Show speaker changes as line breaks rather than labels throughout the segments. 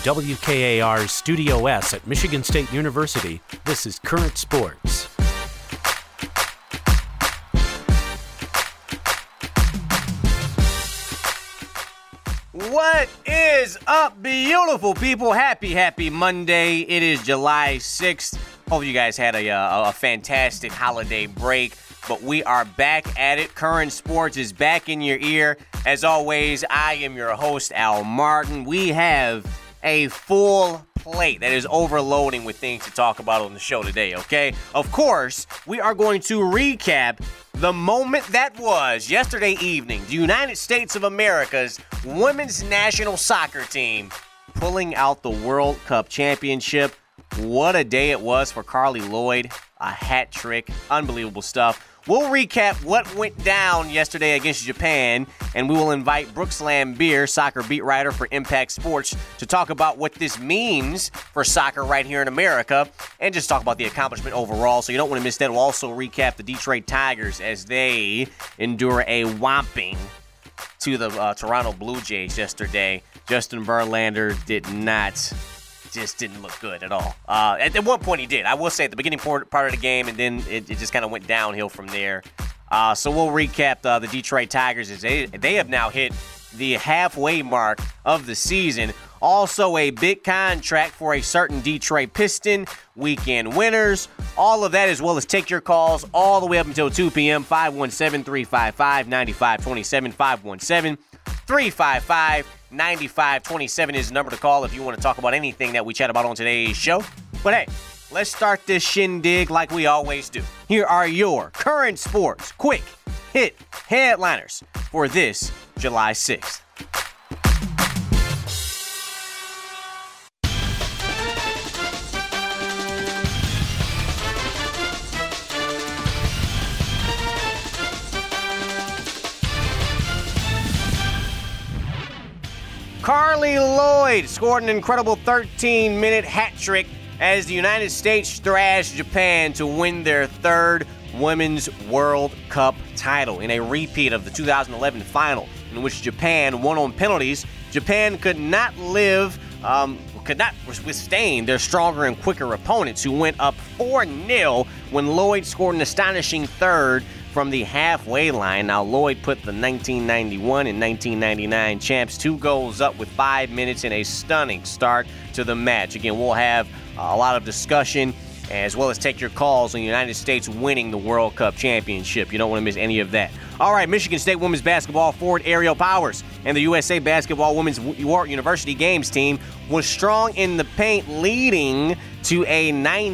WKAR's Studio S at Michigan State University, this is Current Sports.
What is up, beautiful people? Happy Monday. It is July 6th. Hope you guys had a fantastic holiday break, but we are back at it. Current Sports is back in your ear. As always, I am your host, Al Martin. We have a full plate that is overloading with things to talk about on the show today, okay? Of course, we are going to recap the moment that was yesterday evening, the United States of America's women's national soccer team pulling out the World Cup championship. What a day it was for Carli Lloyd. A hat trick. Unbelievable stuff. We'll recap what went down yesterday against Japan, and we will invite Brooks Lambier, soccer beat writer for Impact Sports, to talk about what this means for soccer right here in America, and just talk about the accomplishment overall, so you don't want to miss that. We'll also recap the Detroit Tigers as they endure a whomping to the Toronto Blue Jays yesterday. Justin Verlander didn't look good at all. At one point he did. I will say at the beginning part of the game, and then it just kind of went downhill from there. So we'll recap the Detroit Tigers as they have now hit the halfway mark of the season. Also a big contract for a certain Detroit Piston, weekend winners. All of that, as well as take your calls all the way up until 2 p.m. 517-355-9527. 517-355-9527 is the number to call if you want to talk about anything that we chat about on today's show. But hey, let's start this shindig like we always do. Here are your current sports quick hit headliners for this July 6th. Carli Lloyd scored an incredible 13-minute hat trick as the United States thrashed Japan to win their third Women's World Cup title in a repeat of the 2011 final, in which Japan won on penalties. Japan could not withstand their stronger and quicker opponents, who went up 4-0 when Lloyd scored an astonishing third from the halfway line. Now, Lloyd put the 1991 and 1999 champs 2 goals up with 5 minutes in a stunning start to the match. Again, we'll have a lot of discussion as well as take your calls on the United States winning the World Cup championship. You don't want to miss any of that. All right, Michigan State women's basketball forward Ariel Powers and the USA Basketball Women's University Games team was strong in the paint, leading to a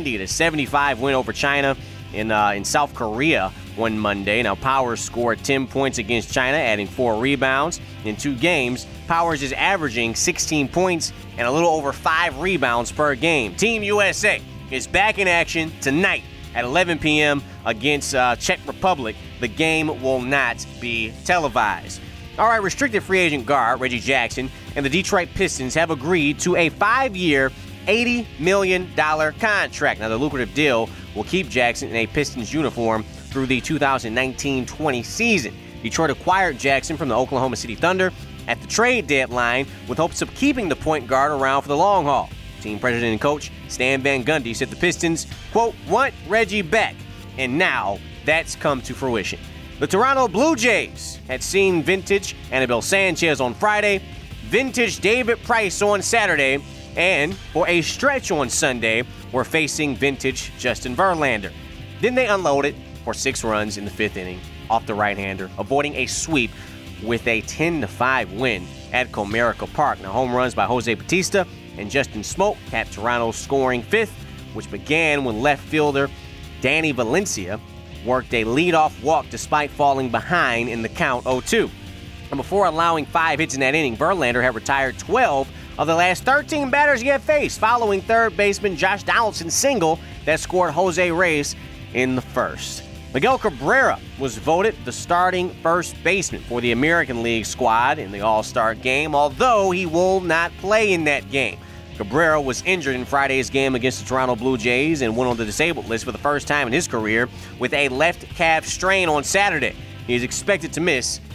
90-75 win over China in South Korea one Monday. Now, Powers scored 10 points against China, adding 4 rebounds. In 2 games, Powers is averaging 16 points and a little over 5 rebounds per game. Team USA is back in action tonight at 11 p.m. against Czech Republic. The game will not be televised. All right, restricted free agent guard Reggie Jackson and the Detroit Pistons have agreed to a 5-year, $80 million contract. Now, the lucrative deal will keep Jackson in a Pistons uniform through the 2019-20 season. Detroit acquired Jackson from the Oklahoma City Thunder at the trade deadline with hopes of keeping the point guard around for the long haul. Team president and coach Stan Van Gundy said the Pistons, quote, want Reggie back, and now that's come to fruition. The Toronto Blue Jays had seen vintage Annabelle Sanchez on Friday, vintage David Price on Saturday, and for a stretch on Sunday, were facing vintage Justin Verlander. Then they unloaded for 6 runs in the 5th inning off the right-hander, avoiding a sweep with a 10-5 win at Comerica Park. Now, home runs by Jose Bautista and Justin Smoke capped Toronto's scoring 5th, which began when left fielder Danny Valencia worked a leadoff walk despite falling behind in the count 0-2. And before allowing 5 hits in that inning, Verlander had retired 12 of the last 13 batters he had faced, following third baseman Josh Donaldson's single that scored Jose Reyes in the first. Miguel Cabrera was voted the starting first baseman for the American League squad in the All-Star game, although he will not play in that game. Cabrera was injured in Friday's game against the Toronto Blue Jays and went on the disabled list for the first time in his career with a left calf strain on Saturday. He is expected to miss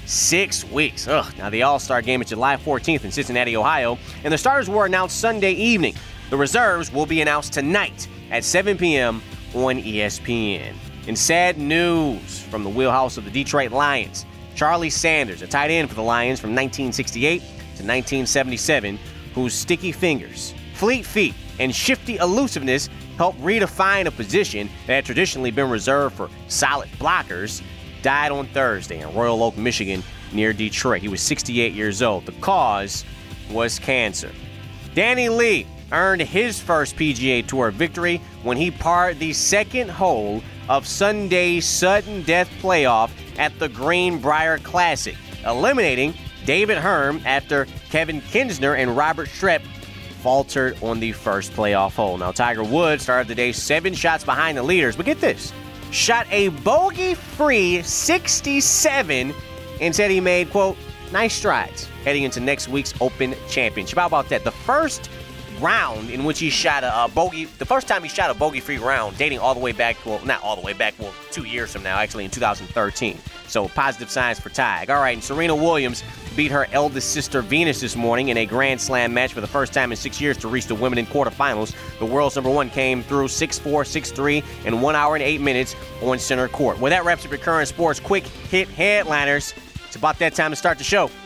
6 weeks. Now, the All-Star game is July 14th in Cincinnati, Ohio, and the starters were announced Sunday evening. The reserves will be announced tonight at 7 p.m. on ESPN. In sad news from the wheelhouse of the Detroit Lions, Charlie Sanders, a tight end for the Lions from 1968 to 1977, whose sticky fingers, fleet feet, and shifty elusiveness helped redefine a position that had traditionally been reserved for solid blockers, died on Thursday in Royal Oak, Michigan, near Detroit. He was 68 years old. The cause was cancer. Danny Lee earned his first PGA Tour victory when he parred the second hole of Sunday's sudden death playoff at the Greenbrier Classic, eliminating David Hearn after Kevin Kinsner and Robert Strep faltered on the first playoff hole. Now, Tiger Woods started the day 7 shots behind the leaders, but get this, shot a bogey-free 67 and said he made, quote, nice strides heading into next week's Open Championship. How about that? The first round in which he shot a bogey, the first time he shot a bogey-free round, dating all the way back, well, not all the way back, well, 2 years from now, actually in 2013. So positive signs for Tig. All right, and Serena Williams beat her eldest sister Venus this morning in a Grand Slam match for the first time in 6 years to reach the Wimbledon quarterfinals. The world's number one came through 6-4, 6-3 in 1 hour and 8 minutes on center court. Well, that wraps up your current sports quick hit headliners. It's about that time to start the show.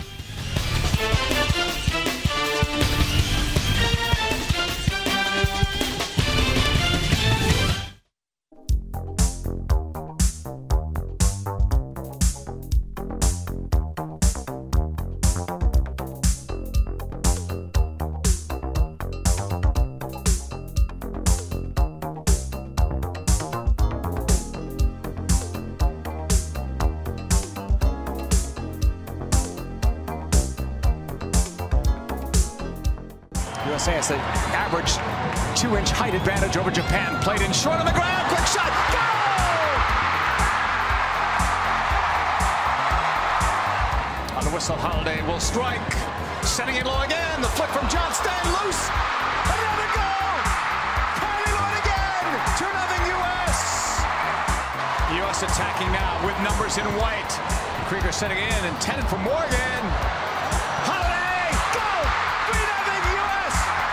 USA has the average 2-inch height advantage over Japan. Played in short on the ground. Quick shot. Go! On the whistle, Holiday will strike. Setting it low again. The flick from John Sten. Loose. Another goal. Kylie Lloyd again. 2-0 U.S. U.S. attacking now with numbers in white. Krieger setting in. Intended for Morgan. Holiday. Go! 3-0 U.S.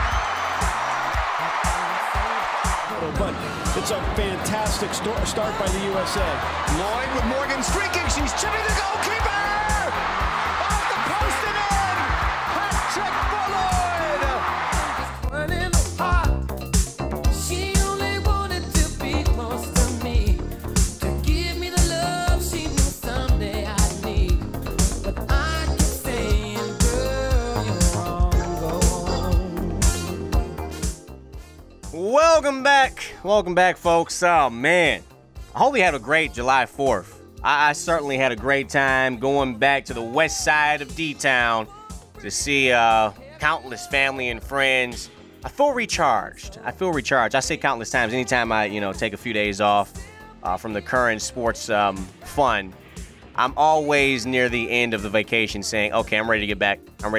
But it's a fantastic start by the USA.
Lloyd with Morgan streaking. She's chipping the goalkeeper. Off the post and in. Hat trick for Lloyd.
Running hot. She only wanted to be close to me, to give me the love she knew someday I'd need. But I keep saying, girl, you're wrong, go on.
Welcome back, folks. Oh, man. I hope you had a great July 4th. I certainly had a great time going back to the west side of D-Town to see countless family and friends. I feel recharged. I say countless times anytime I, take a few days off from the current sports fun. I'm always near the end of the vacation saying, okay, I'm ready to get back.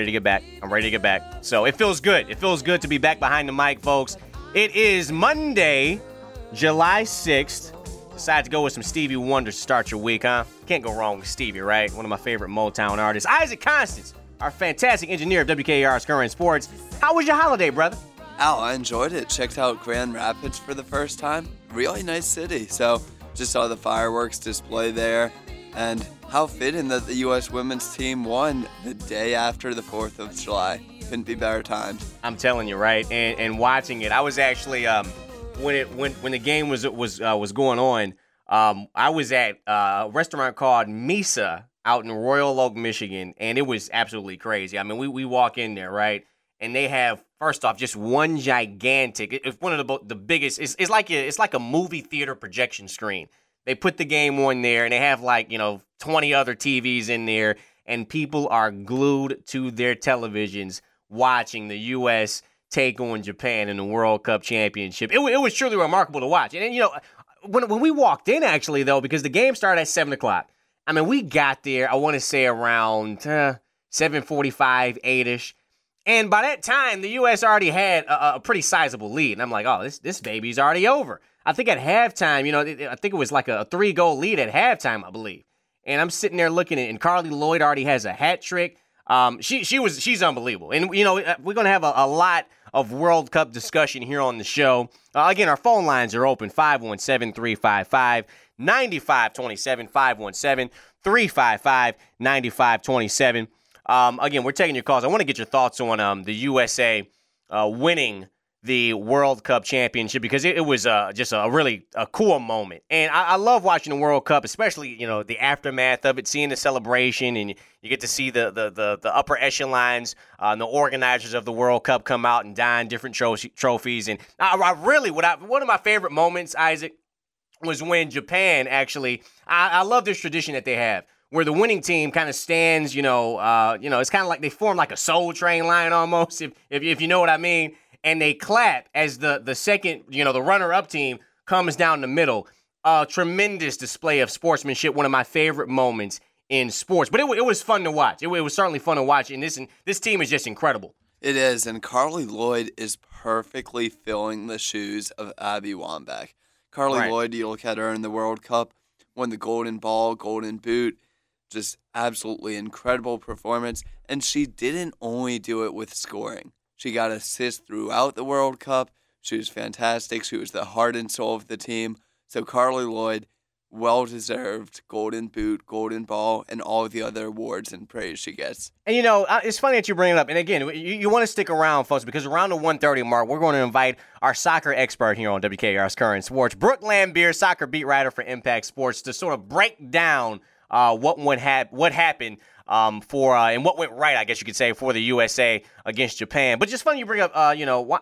So it feels good. It feels good to be back behind the mic, folks. It is Monday, July 6th. Decided to go with some Stevie Wonder to start your week, huh? Can't go wrong with Stevie, right? One of my favorite Motown artists. Isaac Constance, our fantastic engineer of WKR's Current Sports. How was your holiday, brother?
Oh, I enjoyed it. Checked out Grand Rapids for the first time. Really nice city. So just saw the fireworks display there. And how fitting that the U.S. women's team won the day after the 4th of July. Couldn't be better timed.
I'm telling you, right? And watching it, I was actually when the game was going on, I was at a restaurant called Misa out in Royal Oak, Michigan, and it was absolutely crazy. I mean, we walk in there, right, and they have, first off, just one gigantic. It's one of the biggest. It's like a movie theater projection screen. They put the game on there, and they have 20 other TVs in there, and people are glued to their televisions watching the U.S. take on Japan in the World Cup Championship. It was truly remarkable to watch. And when we walked in, actually, though, because the game started at 7 o'clock, I mean, we got there, I want to say around 7:45, 8-ish. And by that time, the U.S. already had a pretty sizable lead. And I'm like, oh, this baby's already over. I think at halftime, I think it was like a 3-goal lead at halftime, I believe. and I'm sitting there looking at it, and Carly Lloyd already has a hat trick. She's unbelievable. And, we're going to have a lot of World Cup discussion here on the show. Again, our phone lines are open, 517-355-9527, 517-355-9527. Again, we're taking your calls. I want to get your thoughts on the USA winning the World Cup championship, because it was just a really cool moment. And I love watching the World Cup, especially, the aftermath of it, seeing the celebration, and you get to see the upper echelons, the organizers of the World Cup come out and don different trophies. And one of my favorite moments, Isaac, was when Japan actually, I love this tradition that they have, where the winning team kind of stands, it's kind of like they form like a Soul Train line almost, if you know what I mean. And they clap as the second, the runner-up team comes down the middle. Tremendous display of sportsmanship, one of my favorite moments in sports. But it was fun to watch. It was certainly fun to watch, and this team is just incredible.
It is, and Carly Lloyd is perfectly filling the shoes of Abby Wambach. Carly Lloyd, you look at her in the World Cup, won the Golden Ball, Golden Boot, just absolutely incredible performance. And she didn't only do it with scoring. She got assists throughout the World Cup. She was fantastic. She was the heart and soul of the team. So Carly Lloyd, well-deserved Golden Boot, Golden Ball, and all of the other awards and praise she gets.
And, it's funny that you bring it up. And, again, you want to stick around, folks, because around the 1:30 mark, we're going to invite our soccer expert here on WKR's Current Sports, Brooke Lambier, soccer beat writer for Impact Sports, to sort of break down what happened and what went right, I guess you could say, for the USA against Japan. But just funny you bring up, Amy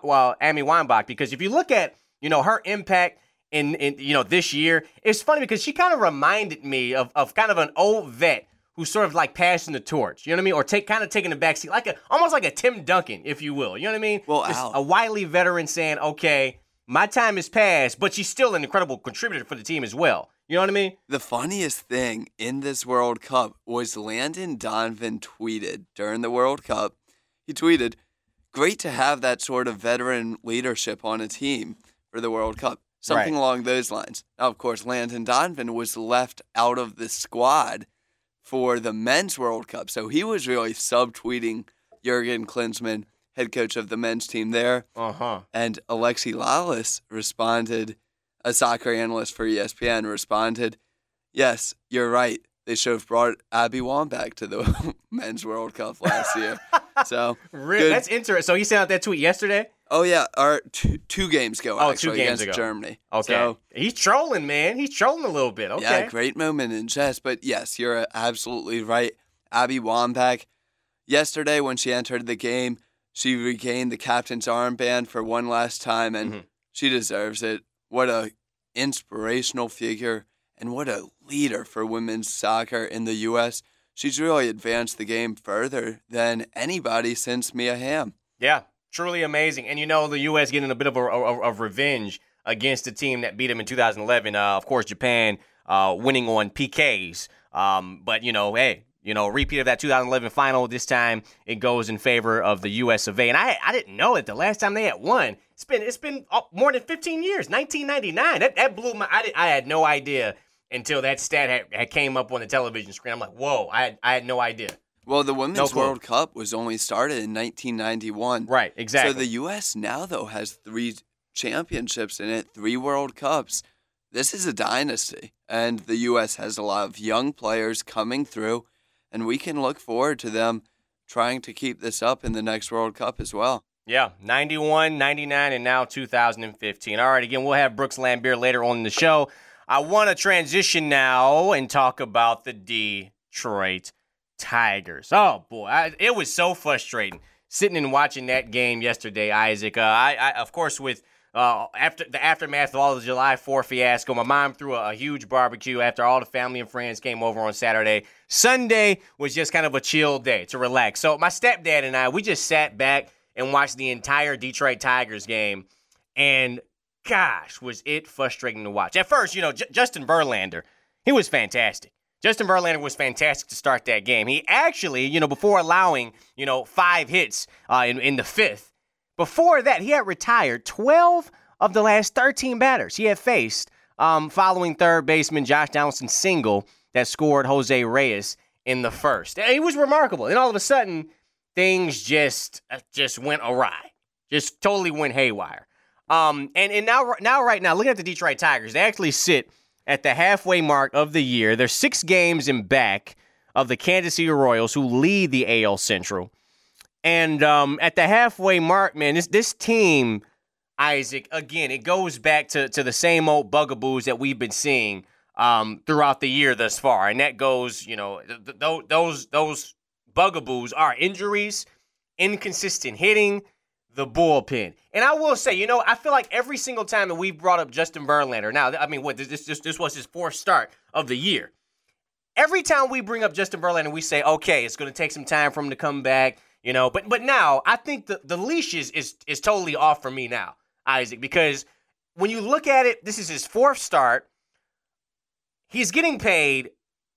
Wambach, because if you look at, her impact in this year, it's funny because she kind of reminded me of kind of an old vet who's sort of like passing the torch, you know what I mean? Or taking the backseat, almost like a Tim Duncan, if you will, you know what I mean?
Well,
just a wily veteran saying, okay, my time has passed, but she's still an incredible contributor for the team as well. You know what I mean?
The funniest thing in this World Cup was Landon Donovan tweeted during the World Cup. He tweeted, "Great to have that sort of veteran leadership on a team for the World Cup." Something along those lines. Now, of course, Landon Donovan was left out of the squad for the Men's World Cup. So he was really subtweeting Jurgen Klinsmann, head coach of the men's team there. And Alexi Lalas responded, a soccer analyst for ESPN, responded, "Yes, you're right. They should have brought Abby Wambach to the Men's World Cup last year." So
really? That's interesting. So he sent out that tweet yesterday?
Oh, yeah. Or two games ago, actually,
2 games
against
ago.
Germany.
Okay.
So,
he's trolling, man. He's trolling a little bit. Okay.
yeah, great moment in chess. But, yes, you're absolutely right. Abby Wambach, yesterday when she entered the game, she regained the captain's armband for one last time, and she deserves it. What a inspirational figure and what a leader for women's soccer in the U.S. She's really advanced the game further than anybody since Mia Hamm.
Yeah, truly amazing. And the U.S. getting a bit of revenge against the team that beat them in 2011. Of course, Japan winning on PKs. But, hey, repeat of that 2011 final. This time it goes in favor of the U.S. of A. And I didn't know that the last time they had won, it's been more than 15 years, 1999. That blew my. I had no idea until that stat had came up on the television screen. I'm like, whoa, I had no idea.
Well, the Women's World Cup was only started in 1991.
Right, exactly.
So the U.S. now, though, has 3 championships in it, 3 World Cups. This is a dynasty, and the U.S. has a lot of young players coming through, and we can look forward to them trying to keep this up in the next World Cup as well.
Yeah, 91, 99, and now 2015. All right, again, we'll have Brooks Lambier later on in the show. I want to transition now and talk about the Detroit Tigers. Oh, boy, it was so frustrating sitting and watching that game yesterday, Isaac. I of course, with after the aftermath of all the July 4th fiasco, my mom threw a huge barbecue after all the family and friends came over on Saturday. Sunday was just kind of a chill day to relax. So my stepdad and I, we just sat back and watched the entire Detroit Tigers game, and gosh, was it frustrating to watch. At first, Justin Verlander, he was fantastic. Justin Verlander was fantastic to start that game. He actually, before allowing, 5 hits in the 5th, before that, he had retired 12 of the last 13 batters he had faced following third baseman Josh Donaldson's single that scored Jose Reyes in the first. It was remarkable. And all of a sudden, things just went awry. Just totally went haywire. And right now, looking at the Detroit Tigers, they actually sit at the halfway mark of the year. They're 6 games in back of the Kansas City Royals, who lead the AL Central. And at the halfway mark, man, this team, Isaac, again, it goes back to the same old bugaboos that we've been seeing throughout the year thus far. And that goes, those bugaboos are injuries, inconsistent hitting, the bullpen. And I will say, I feel like every single time that we've brought up Justin Verlander, now, I mean, this was his 4th start of the year. Every time we bring up Justin Verlander, we say, okay, it's going to take some time for him to come back, But now, I think the leash is totally off for me now, Isaac, because when you look at it, this is his 4th start. He's getting paid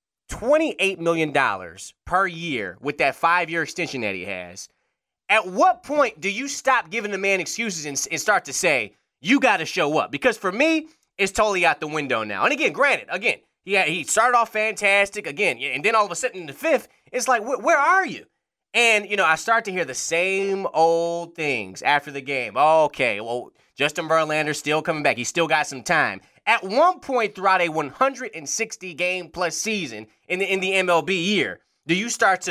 $28 million per year with that 5-year extension that he has. At what point do you stop giving the man excuses and start to say, you got to show up? Because for me, it's totally out the window now. And again, granted, he started off fantastic, and then all of a sudden in the 5th, it's like, where are you? And, I start to hear the same old things after the game. Okay, well, Justin Verlander's still coming back. He's still got some time. At one point throughout a 160-game-plus season in the MLB year, do you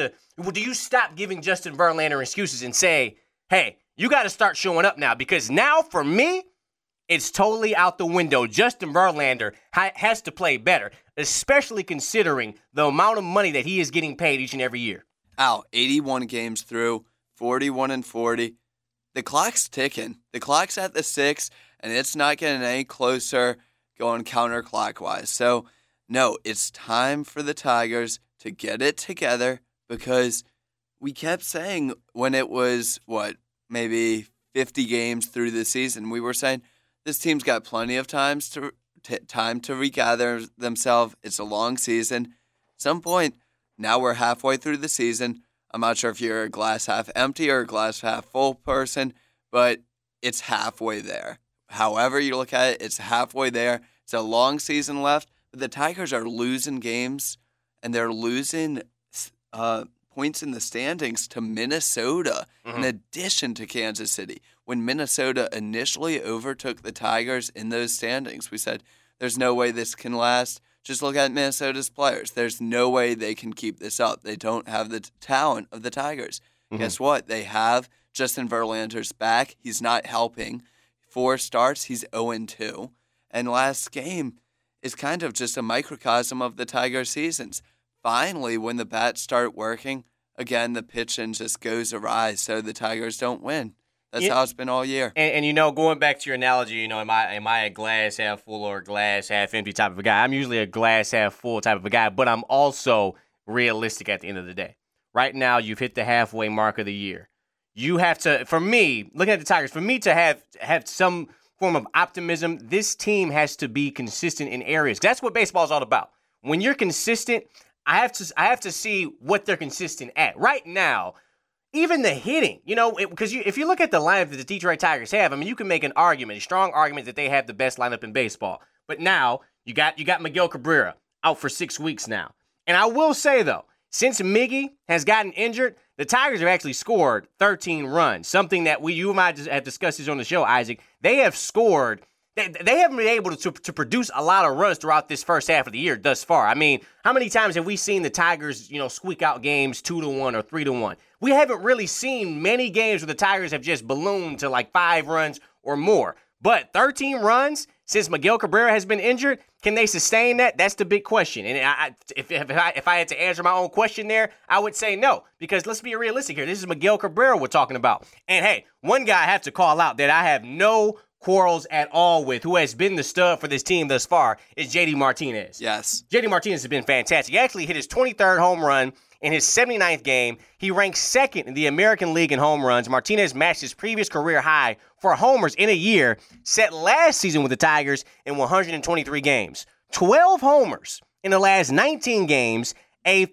stop giving Justin Verlander excuses and say, hey, you got to start showing up now? Because now, for me, it's totally out the window. Justin Verlander has to play better, especially considering the amount of money that he is getting paid each and every year.
81 games through, 41-40. The clock's ticking. The clock's at the 6, and it's not getting any closer going counterclockwise. So, no, it's time for the Tigers to get it together, because we kept saying when it was, maybe 50 games through the season, we were saying this team's got plenty of time to regather themselves. It's a long season. At some point, now we're halfway through the season. I'm not sure if you're a glass half empty or a glass half full person, but it's halfway there. However you look at it, it's halfway there. It's a long season left, but the Tigers are losing games, and they're losing points in the standings to Minnesota in addition to Kansas City. When Minnesota initially overtook the Tigers in those standings, we said, there's no way this can last. Just look at Minnesota's players. There's no way they can keep this up. They don't have the talent of the Tigers. Guess what? They have Justin Verlander's back. He's not helping. 4 starts, he's 0-2. And last game is kind of just a microcosm of the Tiger seasons. Finally, when the bats start working, again, the pitching just goes awry, so the Tigers don't win. That's how it's been all year.
And going back to your analogy, am I a glass half full or a glass half empty type of a guy? I'm usually a glass half full type of a guy, but I'm also realistic at the end of the day. Right now, you've hit the halfway mark of the year. You have to, for me, looking at the Tigers, for me to have some form of optimism, this team has to be consistent in areas. That's what baseball is all about. When you're consistent, I have to see what they're consistent at. Right now, even the hitting, because if you look at the lineup that the Detroit Tigers have, you can make an argument, a strong argument that they have the best lineup in baseball. But now you got Miguel Cabrera out for 6 weeks now. And I will say, though, since Miggy has gotten injured, the Tigers have actually scored 13 runs, something that you and I just have discussed this on the show, Isaac. They have scored. They haven't been able to produce a lot of runs throughout this first half of the year thus far. How many times have we seen the Tigers, squeak out games 2-1 or 3-1? We haven't really seen many games where the Tigers have just ballooned to like 5 runs or more. But 13 runs since Miguel Cabrera has been injured, can they sustain that? That's the big question. And if I had to answer my own question there, I would say no. Because let's be realistic here. This is Miguel Cabrera we're talking about. And hey, one guy I have to call out that I have no quarrels at all with, who has been the stud for this team thus far, is JD Martinez.
Yes.
JD Martinez has been fantastic. He actually hit his 23rd home run in his 79th game. He ranks 2nd in the American League in home runs. Martinez matched his previous career high for homers in a year set last season with the Tigers in 123 games. 12 homers in the last 19 games, a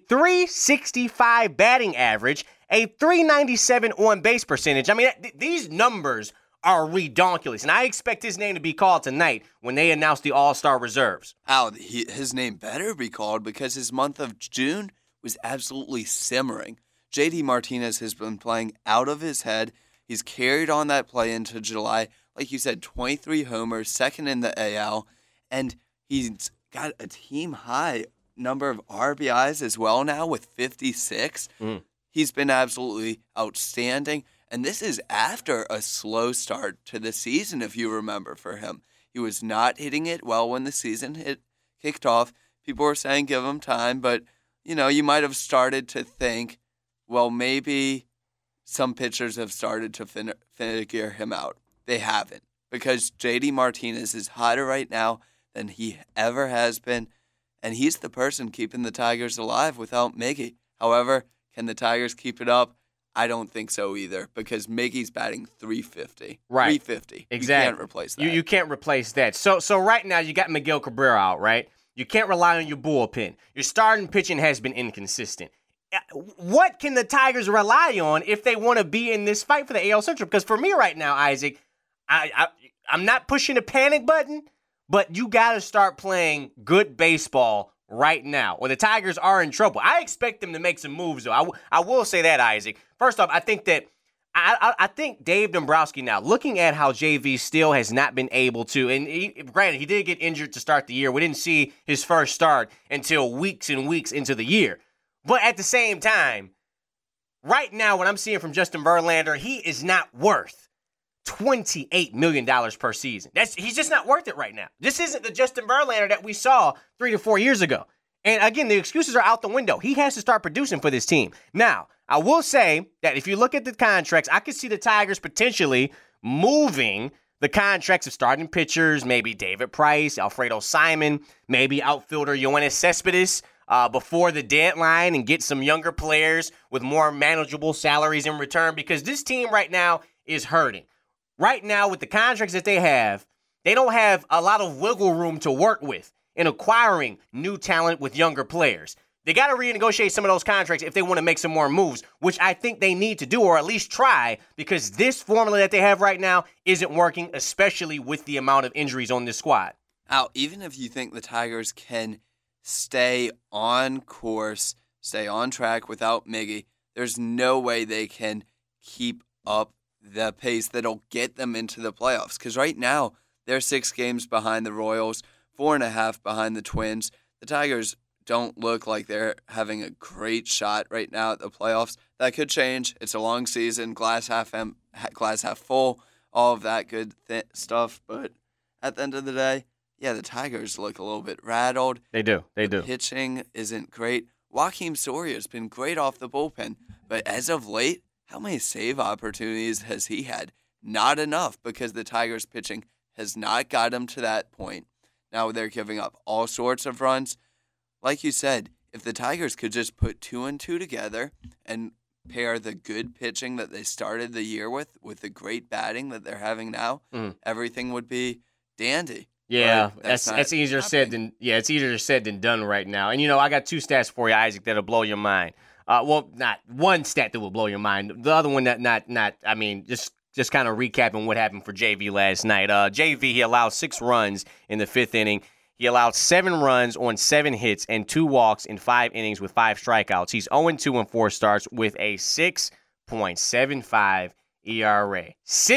.365 batting average, a .397 on-base percentage. These numbers are redonkulous. And I expect his name to be called tonight when they announce the All-Star reserves.
His name better be called because his month of June was absolutely simmering. JD Martinez has been playing out of his head. He's carried on that play into July. Like you said, 23 homers, second in the AL. And he's got a team-high number of RBIs as well now with 56. He's been absolutely outstanding. And this is after a slow start to the season, if you remember, for him. He was not hitting it well when the season kicked off. People were saying give him time, but, you might have started to think, well, maybe some pitchers have started to figure him out. They haven't, because JD Martinez is hotter right now than he ever has been, and he's the person keeping the Tigers alive without Miggy. However, can the Tigers keep it up? I don't think so either, because Miggy's batting 350.
Right.
350.
Exactly.
You can't replace that.
You can't replace that. So right now you got Miguel Cabrera out, right? You can't rely on your bullpen. Your starting pitching has been inconsistent. What can the Tigers rely on if they want to be in this fight for the AL Central? Because for me right now, Isaac, I'm not pushing the panic button, but you got to start playing good baseball right now, or the Tigers are in trouble. I expect them to make some moves, though. I will say that, Isaac. First off, I think that I think Dave Dombrowski now, looking at how JV still has not been able to, and granted, he did get injured to start the year. We didn't see his first start until weeks and weeks into the year. But at the same time, right now, what I'm seeing from Justin Verlander, he is not worth $28 million per season. He's just not worth it right now. This isn't the Justin Verlander that we saw 3 to 4 years ago. And again, the excuses are out the window. He has to start producing for this team. Now, I will say that if you look at the contracts, I could see the Tigers potentially moving the contracts of starting pitchers, maybe David Price, Alfredo Simon, maybe outfielder Yoenis Cespedes before the deadline, and get some younger players with more manageable salaries in return, because this team right now is hurting. Right now, with the contracts that they don't have a lot of wiggle room to work with in acquiring new talent with younger players. They got to renegotiate some of those contracts if they want to make some more moves, which I think they need to do, or at least try, because this formula that they have right now isn't working, especially with the amount of injuries on this squad.
Now, even if you think the Tigers can stay on course, stay on track without Miggy, there's no way they can keep up the pace that'll get them into the playoffs. Because right now, they're 6 games behind the Royals, 4.5 behind the Twins. The Tigers don't look like they're having a great shot right now at the playoffs. That could change. It's a long season, glass half full, all of that good stuff. But at the end of the day, yeah, the Tigers look a little bit rattled.
They do.
The pitching isn't great. Joakim Soria's been great off the bullpen, but as of late, how many save opportunities has he had? Not enough, because the Tigers' pitching has not got him to that point. Now they're giving up all sorts of runs. Like you said, if the Tigers could just put 2 and 2 together and pair the good pitching that they started the year with the great batting that they're having now, everything would be dandy.
Yeah, that's easier said than done right now. And I got 2 stats for you, Isaac, that'll blow your mind. Well, not one stat that will blow your mind. The other one just kind of recapping what happened for JV last night. JV, he allowed 6 runs in the 5th inning. He allowed 7 runs on 7 hits and 2 walks in 5 innings with 5 strikeouts. He's 0-2 in 4 starts with a 6.75 ERA.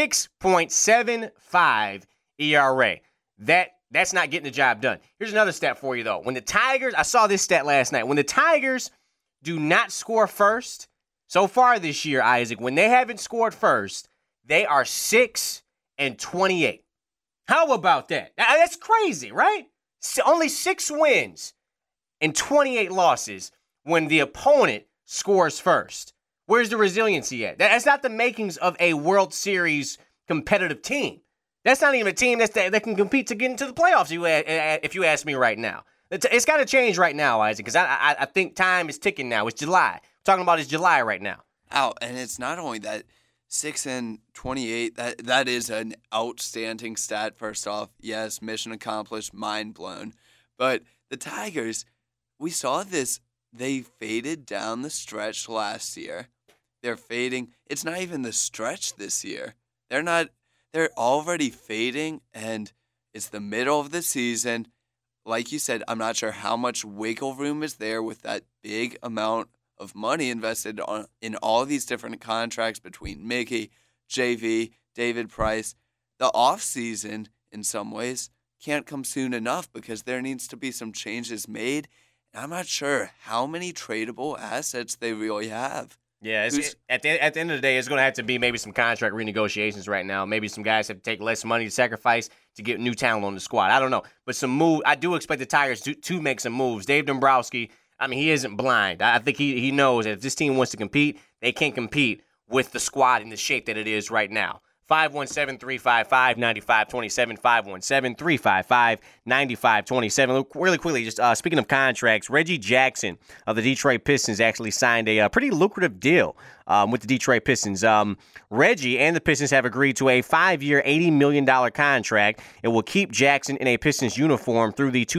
6.75 ERA. That's not getting the job done. Here's another stat for you, though. When the Tigers, I saw this stat last night. When the Tigers do not score first, so far this year, Isaac, when they haven't scored first, they are 6-28. How about that? That's crazy, right? Only 6 wins and 28 losses when the opponent scores first. Where's the resiliency at? That's not the makings of a World Series competitive team. That's not even a team that can compete to get into the playoffs, if you ask me right now. It's got to change right now, Isaac, because I think time is ticking now. It's July. We're talking about it's July right now.
And it's not only that 6-28, that is an outstanding stat, first off. Yes, mission accomplished, mind blown. But the Tigers, we saw this. They faded down the stretch last year. They're fading. It's not even the stretch this year. They're not they're already fading, and it's the middle of the season. Like you said, I'm not sure how much wiggle room is there with that big amount of money invested in all these different contracts between Mickey, JV, David Price. The offseason, in some ways, can't come soon enough because there needs to be some changes made. And I'm not sure how many tradable assets they really have.
Yeah, at the end of the day, it's going to have to be maybe some contract renegotiations right now. Maybe some guys have to take less money to sacrifice to get new talent on the squad. I don't know. But some move. I do expect the Tigers to make some moves. Dave Dombrowski, I mean, he isn't blind. I think he knows that if this team wants to compete, they can't compete with the squad in the shape that it is right now. 517-355-9527, 517-355-9527. Really quickly, just speaking of contracts, Reggie Jackson of the Detroit Pistons actually signed a pretty lucrative deal with the Detroit Pistons. Reggie and the Pistons have agreed to a 5-year, $80 million contract. It will keep Jackson in a Pistons uniform through the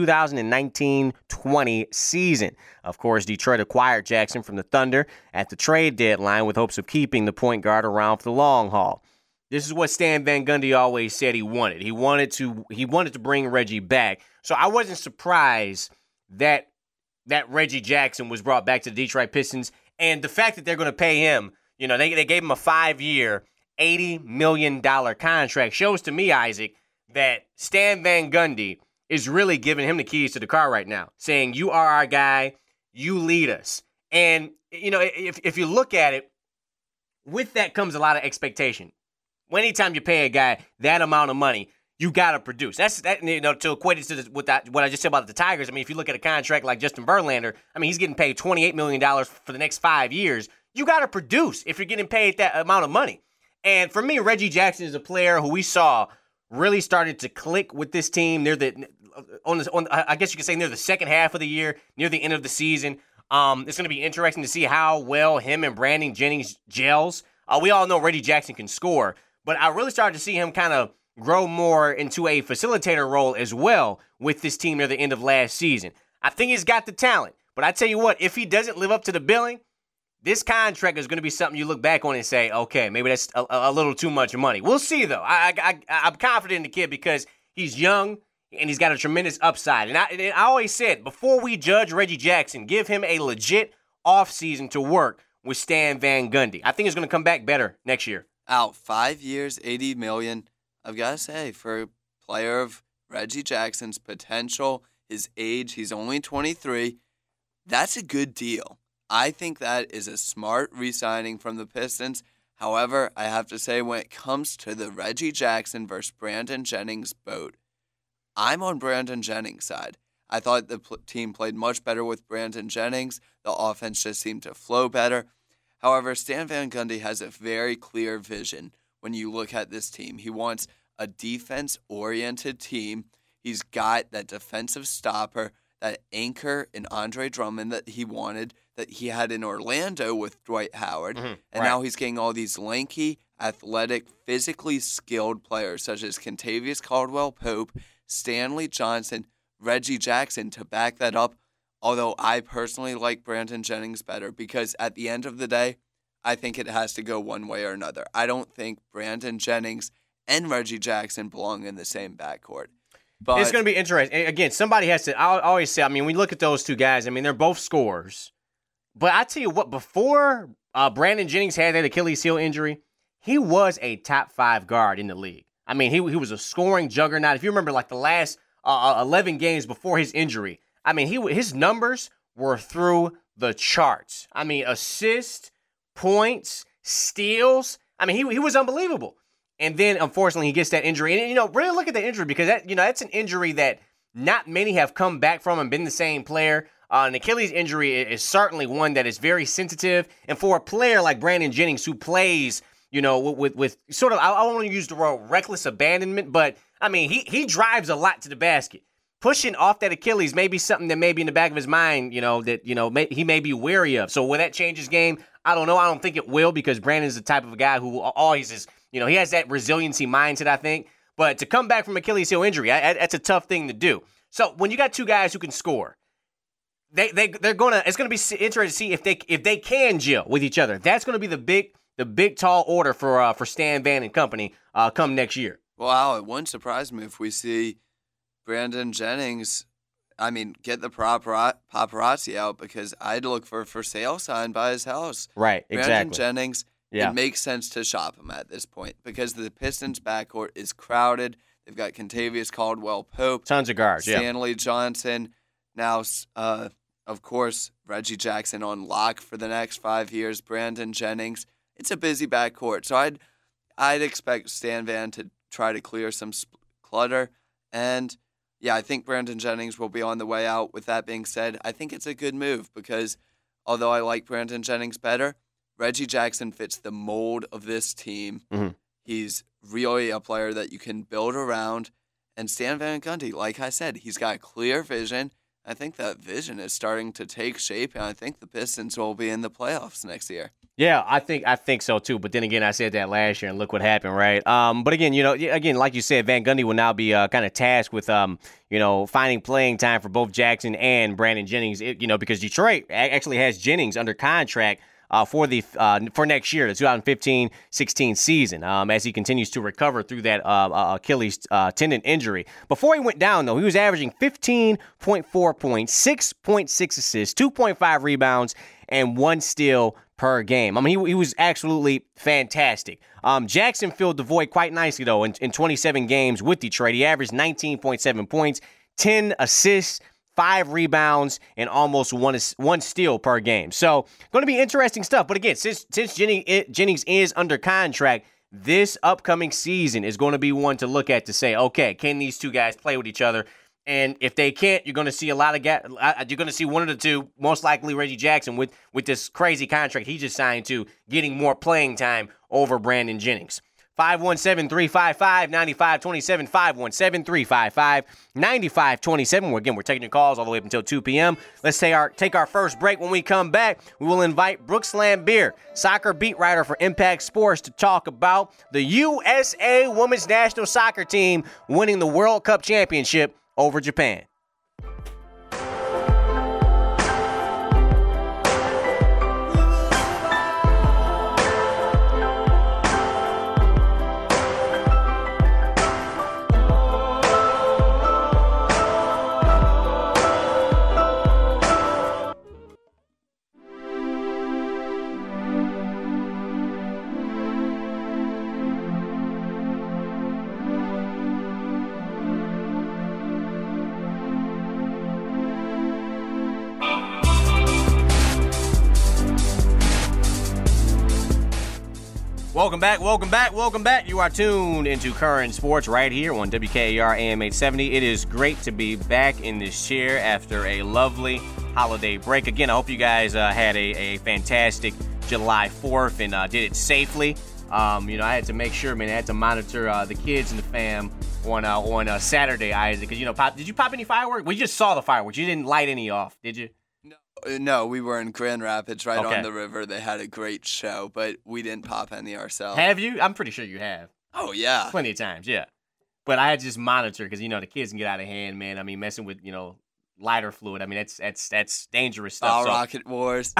2019-20 season. Of course, Detroit acquired Jackson from the Thunder at the trade deadline with hopes of keeping the point guard around for the long haul. This is what Stan Van Gundy always said he wanted. He wanted to bring Reggie back. So I wasn't surprised that Reggie Jackson was brought back to the Detroit Pistons. And the fact that they're going to pay him, they gave him a 5-year, $80 million contract shows to me, Isaac, that Stan Van Gundy is really giving him the keys to the car right now, saying, you are our guy, you lead us. And, if you look at it, with that comes a lot of expectation. Anytime you pay a guy that amount of money, you got to produce. To equate it to what I just said about the Tigers. I mean, if you look at a contract like Justin Verlander, I mean, he's getting paid $28 million for the next 5 years. You got to produce if you're getting paid that amount of money. And for me, Reggie Jackson is a player who we saw really started to click with this team near I guess you could say near the second half of the year, near the end of the season. It's going to be interesting to see how well him and Brandon Jennings gels. We all know Reggie Jackson can score. But I really started to see him kind of grow more into a facilitator role as well with this team near the end of last season. I think he's got the talent. But I tell you what, if he doesn't live up to the billing, this contract is going to be something you look back on and say, okay, maybe that's a little too much money. We'll see, though. I'm confident in the kid because he's young and he's got a tremendous upside. And I always said, before we judge Reggie Jackson, give him a legit offseason to work with Stan Van Gundy. I think it's going to come back better next year.
Out 5 years, $80 million. I've got to say, for a player of Reggie Jackson's potential, his age, he's only 23, that's a good deal. I think that is a smart re-signing from the Pistons. However, I have to say, when it comes to the Reggie Jackson versus Brandon Jennings boat, I'm on Brandon Jennings' side. I thought the team played much better with Brandon Jennings. The offense just seemed to flow better. However, Stan Van Gundy has a very clear vision when you look at this team. He wants a defense-oriented team. He's got that defensive stopper, that anchor in Andre Drummond that he wanted, that he had in Orlando with Dwight Howard. And now he's getting all these lanky, athletic, physically skilled players such as Kentavious Caldwell-Pope, Stanley Johnson, Reggie Jackson to back that up. Although I personally like Brandon Jennings better because at the end of the day, I think it has to go one way or another. I don't think Brandon Jennings and Reggie Jackson belong in the same backcourt. But
it's going to be interesting. Again, somebody has to – I always say, I mean, we look at those two guys. I mean, they're both scorers. But I tell you what, before Brandon Jennings had that Achilles heel injury, he was a top 5 guard in the league. I mean, he was a scoring juggernaut. If you remember, like the last 11 games before his injury, I mean, his numbers were through the charts. I mean, assists, points, steals. I mean, he was unbelievable. And then, unfortunately, he gets that injury. And, really look at the injury because, that's an injury that not many have come back from and been the same player. An Achilles injury is certainly one that is very sensitive. And for a player like Brandon Jennings who plays, with sort of, I don't want to use the word reckless abandonment, but, I mean, he drives a lot to the basket. Pushing off that Achilles may be something that may be in the back of his mind, he may be wary of. So will that change his game? I don't know. I don't think it will because Brandon's the type of a guy who always is, he has that resiliency mindset, I think. But to come back from Achilles heel injury, that's a tough thing to do. So when you got two guys who can score, it's going to be interesting to see if they can gel with each other. That's going to be the the big tall order for Stan Van and company come next year.
Wow, it wouldn't surprise me if we see Brandon Jennings, get the paparazzi out, because I'd look for sale sign by his house.
Right, exactly.
Brandon Jennings,
Yeah.
It makes sense to shop him at this point because the Pistons' backcourt is crowded. They've got Kentavious Caldwell-Pope.
Tons of guards,
Stanley Johnson. Now, of course, Reggie Jackson on lock for the next 5 years. Brandon Jennings. It's a busy backcourt, so I'd expect Stan Van to try to clear some clutter. And, yeah, I think Brandon Jennings will be on the way out. With that being said, I think it's a good move because although I like Brandon Jennings better, Reggie Jackson fits the mold of this team.
Mm-hmm.
He's really a player that you can build around. And Stan Van Gundy, like I said, he's got clear vision. I think that vision is starting to take shape, and I think the Pistons will be in the playoffs next year.
Yeah, I think so too. But then again, I said that last year, and look what happened, right? But again, like you said, Van Gundy will now be kind of tasked with, finding playing time for both Jackson and Brandon Jennings. Because Detroit actually has Jennings under contract for next year, the 2015-16 season, as he continues to recover through that Achilles tendon injury. Before he went down, though, he was averaging 15.4 points, 6.6 assists, 2.5 rebounds, and 1 steal per game. He was absolutely fantastic. Jackson filled the void quite nicely, though, in 27 games with Detroit. He averaged 19.7 points, 10 assists, 5 rebounds, and almost one steal per game. So, going to be interesting stuff. But again, since Jennings is under contract, this upcoming season is going to be one to look at to say, okay, can these two guys play with each other? And if they can't, you're going to see a lot of guys. You're going to see one of the two, most likely Reggie Jackson, with this crazy contract he just signed to, getting more playing time over Brandon Jennings. 517-355-9527, 517-355-9527. Again, we're taking your calls all the way up until 2 p.m. Let's take our first break. When we come back, we will invite Brooks Lambier, soccer beat writer for Impact Sports, to talk about the USA Women's National Soccer Team winning the World Cup Championship over Japan. Welcome back. You are tuned into Current Sports right here on WKAR AM 870. It is great to be back in this chair after a lovely holiday break. Again, I hope you guys had a fantastic July 4th and did it safely. I had to make sure, man, I had to monitor the kids and the fam on Saturday, Isaac, because, did you pop any fireworks? We just saw the fireworks. You didn't light any off, did you?
No, we were in Grand Rapids, right on the river. They had a great show, but we didn't pop any ourselves.
Have you? I'm pretty sure you have.
Oh, yeah.
Plenty of times, yeah. But I had to just monitor because, the kids can get out of hand, man. Messing with, lighter fluid. That's dangerous stuff.
All rocket wars.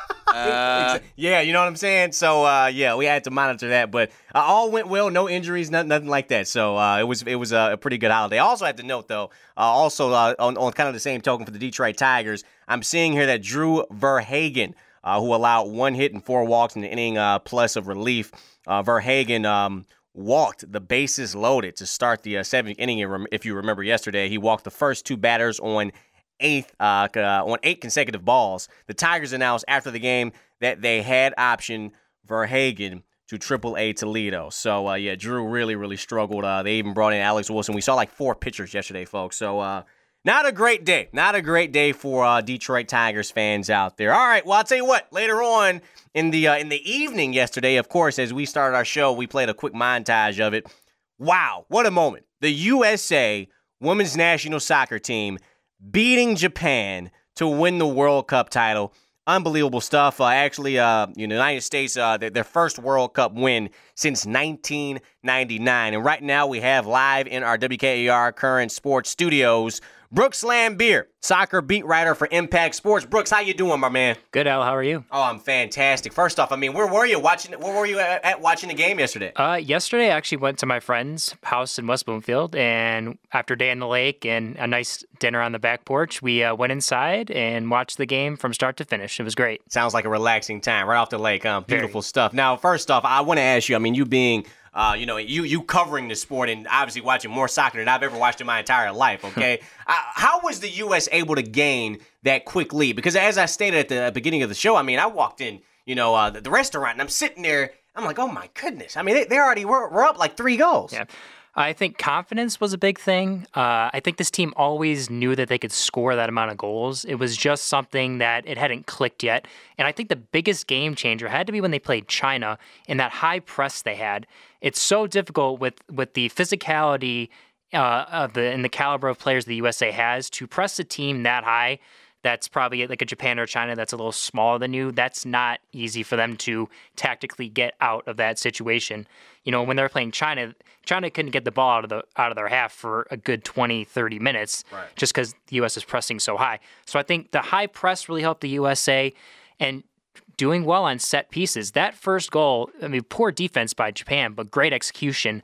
Yeah, you know what I'm saying? So, we had to monitor that. But all went well, no injuries, nothing like that. So it was a pretty good holiday. I also had to note, though, on kind of the same token for the Detroit Tigers, I'm seeing here that Drew Verhagen, who allowed 1 hit and 4 walks in the inning plus of relief, Verhagen walked the bases loaded to start the 7th inning. If you remember yesterday, he walked the first 2 batters on 8 consecutive balls. The Tigers announced after the game that they had optioned Verhagen to AAA Toledo. So, Drew really, really struggled. They even brought in Alex Wilson. We saw like 4 pitchers yesterday, folks. So, not a great day. Not a great day for Detroit Tigers fans out there. All right, well, I'll tell you what. Later on in the evening yesterday, of course, as we started our show, we played a quick montage of it. Wow, what a moment. The USA Women's National Soccer Team beating Japan to win the World Cup title. Unbelievable stuff. The United States, their first World Cup win since 1999. And right now we have live in our WKAR Current Sports studios Brooks Lambier, soccer beat writer for Impact Sports. Brooks, how you doing, my man?
Good, Al. How are you?
Oh, I'm fantastic. First off, I mean, where were you watching? Where were you at watching the game yesterday?
Yesterday, I actually went to my friend's house in West Bloomfield, and after a day in the lake and a nice dinner on the back porch, we went inside and watched the game from start to finish. It was great.
Sounds like a relaxing time right off the lake, huh? Beautiful
Very.
stuff. Now, first off, I want to ask you, I mean, you being you covering the sport and obviously watching more soccer than I've ever watched in my entire life, okay? How was the U.S. able to gain that quick lead? Because as I stated at the beginning of the show, I mean, I walked in, the restaurant, and I'm sitting there, I'm like, oh my goodness. I mean, they already were up like 3 goals.
Yeah. I think confidence was a big thing. I think this team always knew that they could score that amount of goals. It was just something that it hadn't clicked yet. And I think the biggest game changer had to be when they played China in that high press they had. It's so difficult with the physicality and the caliber of players the USA has to press a team that high. That's probably like a Japan or China that's a little smaller than you. That's not easy for them to tactically get out of that situation. When they were playing China couldn't get the ball out of their half for a good 20, 30 minutes just because the U.S. is pressing so high. So I think the high press really helped the USA and doing well on set pieces. That first goal, I mean, poor defense by Japan, but great execution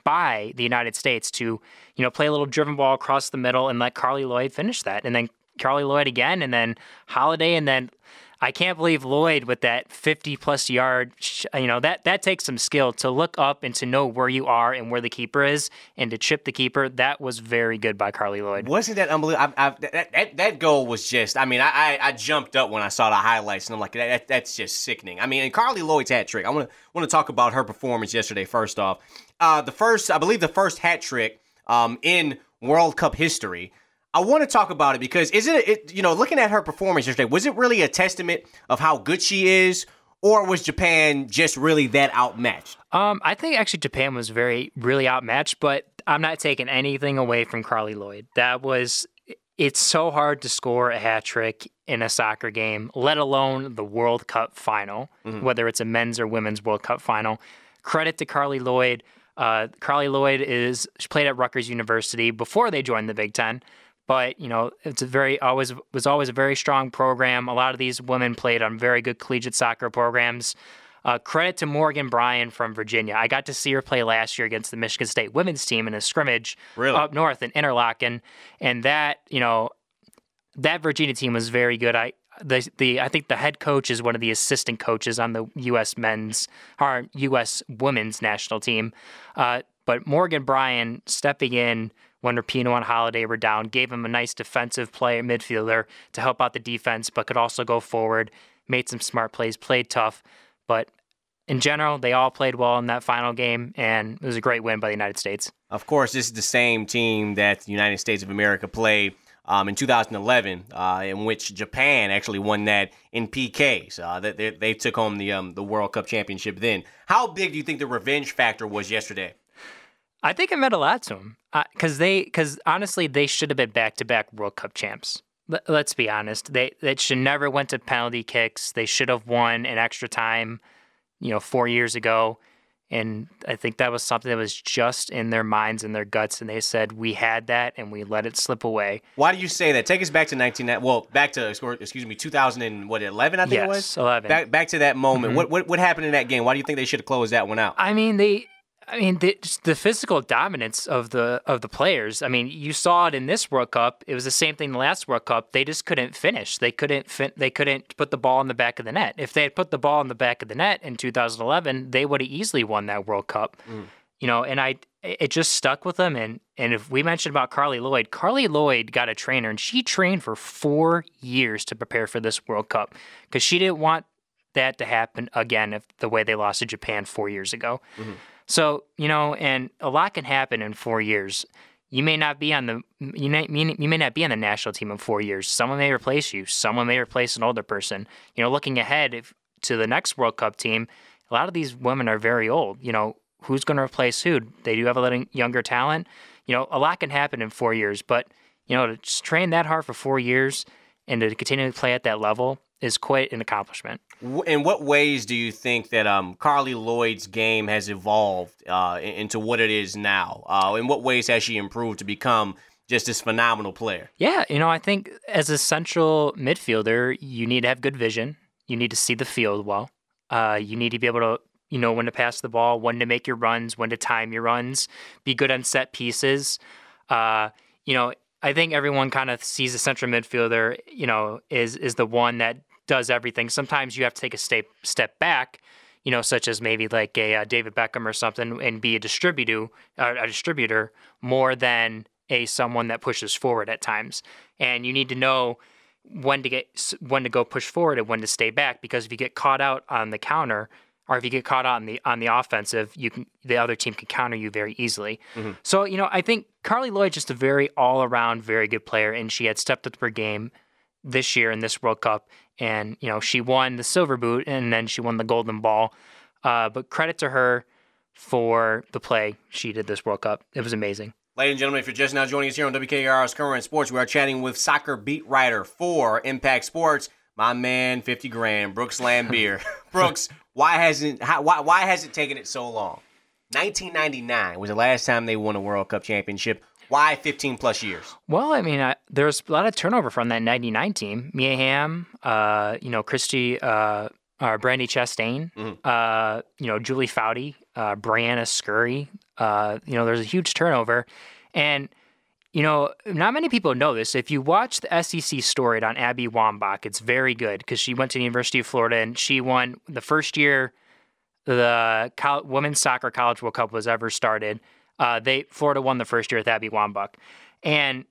by the United States to, play a little driven ball across the middle and let Carly Lloyd finish that. And then Carly Lloyd again, and then Holiday, and then I can't believe Lloyd with that 50-plus yard. That takes some skill to look up and to know where you are and where the keeper is, and to chip the keeper. That was very good by Carly Lloyd.
Wasn't that unbelievable? That goal was just. I mean, I jumped up when I saw the highlights, and I'm like, that's just sickening. I mean, and Carly Lloyd's hat trick. I want to talk about her performance yesterday. First off, I believe the first hat trick in World Cup history. I want to talk about it because looking at her performance yesterday, was it really a testament of how good she is, or was Japan just really that outmatched?
I think actually Japan was really outmatched, but I'm not taking anything away from Carly Lloyd. It's so hard to score a hat trick in a soccer game, let alone the World Cup final, whether it's a men's or women's World Cup final. Credit to Carly Lloyd. Carly Lloyd she played at Rutgers University before they joined the Big Ten. But, it's was always a very strong program. A lot of these women played on very good collegiate soccer programs. Credit to Morgan Bryan from Virginia. I got to see her play last year against the Michigan State women's team in a scrimmage up north in Interlaken. And that Virginia team was very good. I think the head coach is one of the assistant coaches on the U.S. U.S. women's national team. But Morgan Bryan stepping in when Rapinoe and Holiday were down, gave him a nice defensive player midfielder to help out the defense, but could also go forward, made some smart plays, played tough. But in general, they all played well in that final game, and it was a great win by the United States.
Of course, this is the same team that the United States of America played in 2011, in which Japan actually won that in PKs. They took home the World Cup championship then. How big do you think the revenge factor was yesterday?
I think it meant a lot to them because honestly, they should have been back-to-back World Cup champs. Let's be honest. They should never went to penalty kicks. They should have won in extra time, 4 years ago. And I think that was something that was just in their minds and their guts. And they said, we had that and we let it slip away.
Why do you say that? Take us back to 2011, I think it was?
Yes, 11.
Back to that moment. Mm-hmm. What happened in that game? Why do you think they should have closed that one out?
I mean, the physical dominance of the players. I mean, you saw it in this World Cup. It was the same thing in the last World Cup. They just couldn't finish. They couldn't put the ball in the back of the net. If they had put the ball in the back of the net in 2011, they would have easily won that World Cup. And it just stuck with them. And if we mentioned about Carly Lloyd got a trainer, and she trained for 4 years to prepare for this World Cup because she didn't want that to happen again the way they lost to Japan 4 years ago. Mm-hmm. So, and a lot can happen in 4 years. You may not be on the national team in 4 years. Someone may replace you. Someone may replace an older person. Looking ahead to the next World Cup team, a lot of these women are very old. Who's going to replace who? They do have a little younger talent. A lot can happen in 4 years. But, to just train that hard for 4 years and to continue to play at that level is quite an accomplishment.
In what ways do you think that Carly Lloyd's game has evolved into what it is now? In what ways has she improved to become just this phenomenal player.
Yeah, I think as a central midfielder, you need to have good vision. You need to see the field well. You need to be able to, when to pass the ball, when to make your runs, when to time your runs, be good on set pieces. I think everyone kind of sees a central midfielder, is the one that does everything. Sometimes you have to take a step back, such as maybe like a David Beckham or something, and be a distributor more than someone that pushes forward at times. And you need to know when to go push forward and when to stay back, because if you get caught out on the counter, or if you get caught out on the offensive, the other team can counter you very easily. Mm-hmm. So I think Carly Lloyd's just a very all around very good player, and she had stepped up her game this year in this World Cup, and she won the silver boot and then she won the golden ball. But credit to her for the play she did this World Cup. It was amazing.
Ladies and gentlemen, if you're just now joining us here on WKR's Current Sports, we are chatting with soccer beat writer for Impact Sports, my man, 50 grand, Brooks Lambier. Brooks, why has it taken it so long? 1999 was the last time they won a World Cup championship. Why 15 plus years?
Well, I mean, there's a lot of turnover from that 99 team. Mia Hamm, Christy, Brandy Chastain, Julie Foudy, Brianna Scurry. There's a huge turnover. And, not many people know this. If you watch the SEC story on Abby Wambach, it's very good because she went to the University of Florida and she won the first year the Women's Soccer College World Cup was ever started. Florida won the first year with Abby Wambach. And